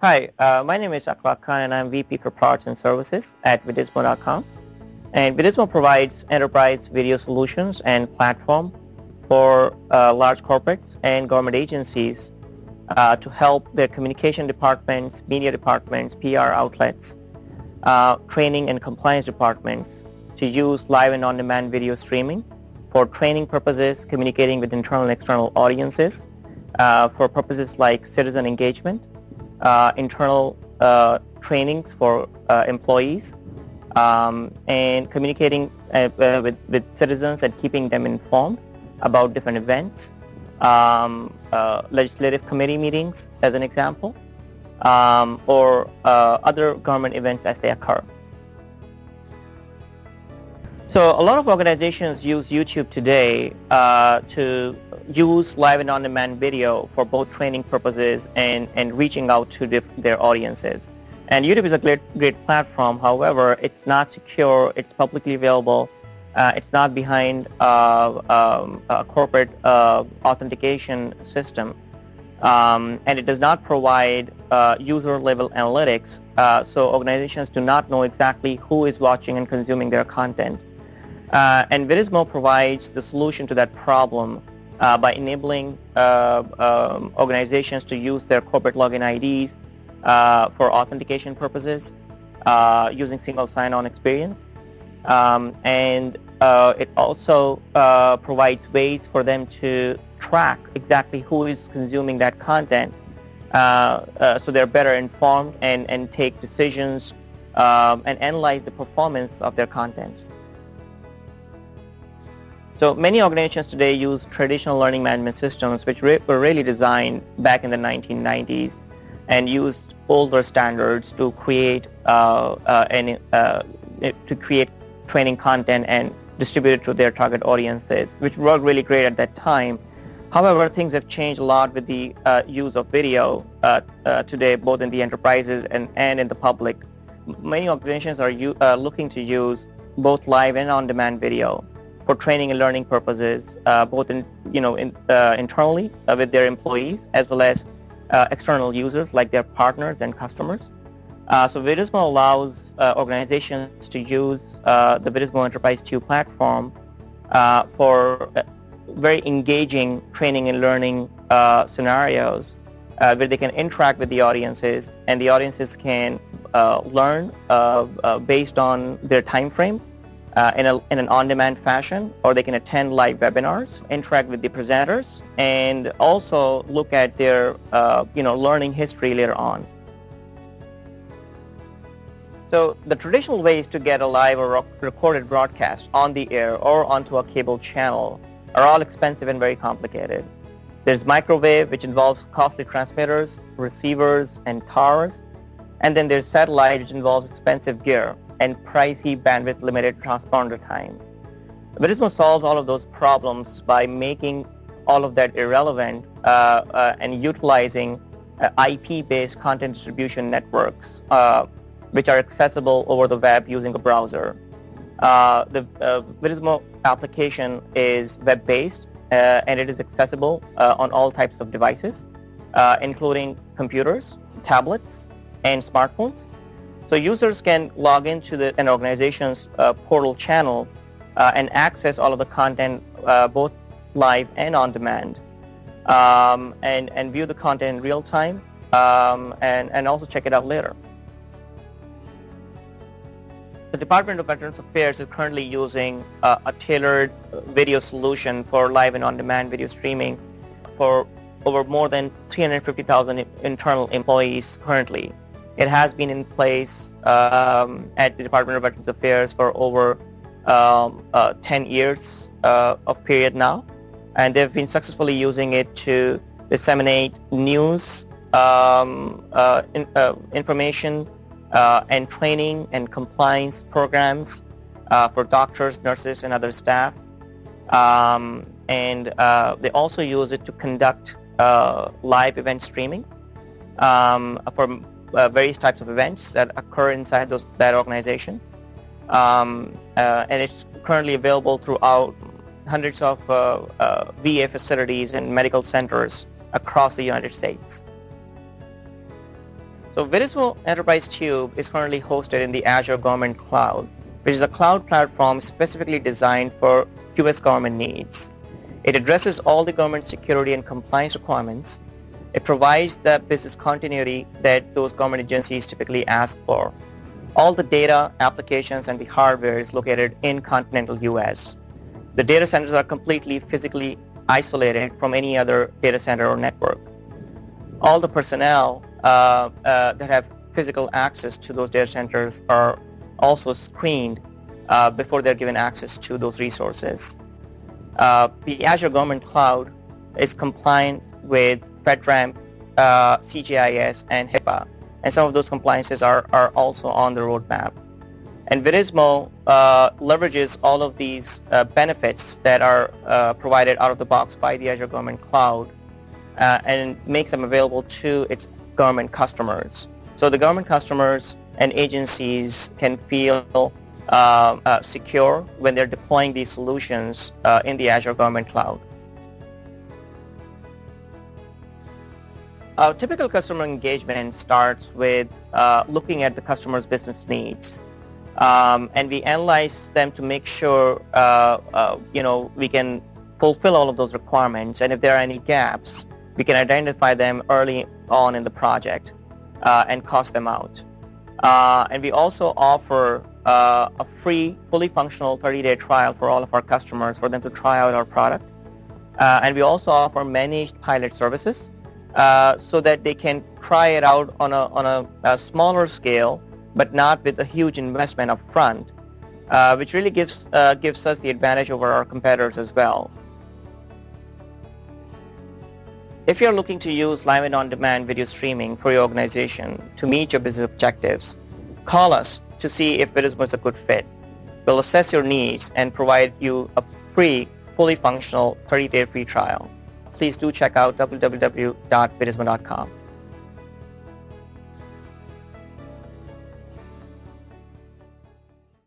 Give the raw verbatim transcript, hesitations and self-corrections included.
Hi, uh, my name is Akhlaq Khan and I'm V P for Products and Services at Vidismo dot com. And Vidismo provides enterprise video solutions and platform for uh, large corporates and government agencies uh, to help their communication departments, media departments, P R outlets, uh, training and compliance departments to use live and on-demand video streaming for training purposes, communicating with internal and external audiences, uh, for purposes like citizen engagement, uh, internal uh, trainings for uh, employees, um, and communicating uh, uh, with, with citizens and keeping them informed about different events, um, uh, legislative committee meetings as an example, um, or uh, other government events as they occur. So a lot of organizations use YouTube today uh, to use live and on-demand video for both training purposes and, and reaching out to the, their audiences. And YouTube is a great, great platform. However, it's not secure. It's publicly available. Uh, it's not behind uh, um, a corporate uh, authentication system. Um, and it does not provide uh, user-level analytics. Uh, so organizations do not know exactly who is watching and consuming their content. Uh, and Vidismo provides the solution to that problem uh, by enabling uh, um, organizations to use their corporate login I Ds uh, for authentication purposes uh, using single sign-on experience. Um, and uh, it also uh, provides ways for them to track exactly who is consuming that content uh, uh, so they're better informed and, and take decisions um, and analyze the performance of their content. So many organizations today use traditional learning management systems which re- were really designed back in the nineteen nineties and used older standards to create uh, uh, and uh, to create training content and distribute it to their target audiences, which worked really great at that time. However, things have changed a lot with the uh, use of video uh, uh, today, both in the enterprises and, and in the public. Many organizations are u- uh, looking to use both live and on-demand video for training and learning purposes, uh, both in, you know, in, uh, internally uh, with their employees as well as uh, external users like their partners and customers. Uh, so Vidismo allows uh, organizations to use uh, the Vidismo Enterprise two platform uh, for very engaging training and learning uh, scenarios uh, where they can interact with the audiences and the audiences can uh, learn uh, uh, based on their time frame uh, in, a, in an on-demand fashion, or they can attend live webinars, interact with the presenters, and also look at their uh, you know, learning history later on. So the traditional ways to get a live or recorded broadcast on the air or onto a cable channel are all expensive and very complicated. There's microwave, which involves costly transmitters, receivers, and towers. And then there's satellite, which involves expensive gear and pricey bandwidth-limited transponder time. Vidismo solves all of those problems by making all of that irrelevant uh, uh, and utilizing uh, I P-based content distribution networks, uh, which are accessible over the web using a browser. Uh, the uh, Vidismo application is web-based uh, and it is accessible uh, on all types of devices, uh, including computers, tablets, and smartphones. So users can log into the, an organization's uh, portal channel uh, and access all of the content uh, both live and on demand, um, and, and view the content in real time um, and, and also check it out later. The Department of Veterans Affairs is currently using uh, a tailored video solution for live and on-demand video streaming for over more than three hundred fifty thousand internal employees currently. It has been in place um, at the Department of Veterans Affairs for over um, uh, ten years uh, of period now, and they've been successfully using it to disseminate news, um, uh, in, uh, information, Uh, and training and compliance programs uh, for doctors, nurses, and other staff. Um, and uh, they also use it to conduct uh, live event streaming um, for uh, various types of events that occur inside those, that organization. Um, uh, and it's currently available throughout hundreds of uh, uh, V A facilities and medical centers across the United States. So Verismo Enterprise Tube is currently hosted in the Azure Government Cloud, which is a cloud platform specifically designed for U S government needs. It addresses all the government security and compliance requirements. It provides the business continuity that those government agencies typically ask for. All the data, applications, and the hardware is located in continental U S. The data centers are completely physically isolated from any other data center or network. All the personnel uh, uh, that have physical access to those data centers are also screened uh, before they're given access to those resources. Uh, the Azure Government Cloud is compliant with FedRAMP, uh, C G I S, and HIPAA, and some of those compliances are, are also on the roadmap. And Verismo uh, leverages all of these uh, benefits that are uh, provided out of the box by the Azure Government Cloud uh, and makes them available to its government customers. So the government customers and agencies can feel uh, uh, secure when they're deploying these solutions uh, in the Azure Government Cloud. Our typical customer engagement starts with uh, looking at the customer's business needs. Um, and we analyze them to make sure uh, uh, you know, we can fulfill all of those requirements, and if there are any gaps, we can identify them early on in the project uh, and cost them out. Uh, and we also offer uh, a free, fully functional thirty-day trial for all of our customers for them to try out our product. Uh, and we also offer managed pilot services uh, so that they can try it out on a, on a, a smaller scale, but not with a huge investment up front, uh, which really gives, uh, gives us the advantage over our competitors as well. If you're looking to use live and on-demand video streaming for your organization to meet your business objectives, call us to see if Verismo is a good fit. We'll assess your needs and provide you a free, fully functional thirty-day free trial. Please do check out w w w dot verismo dot com.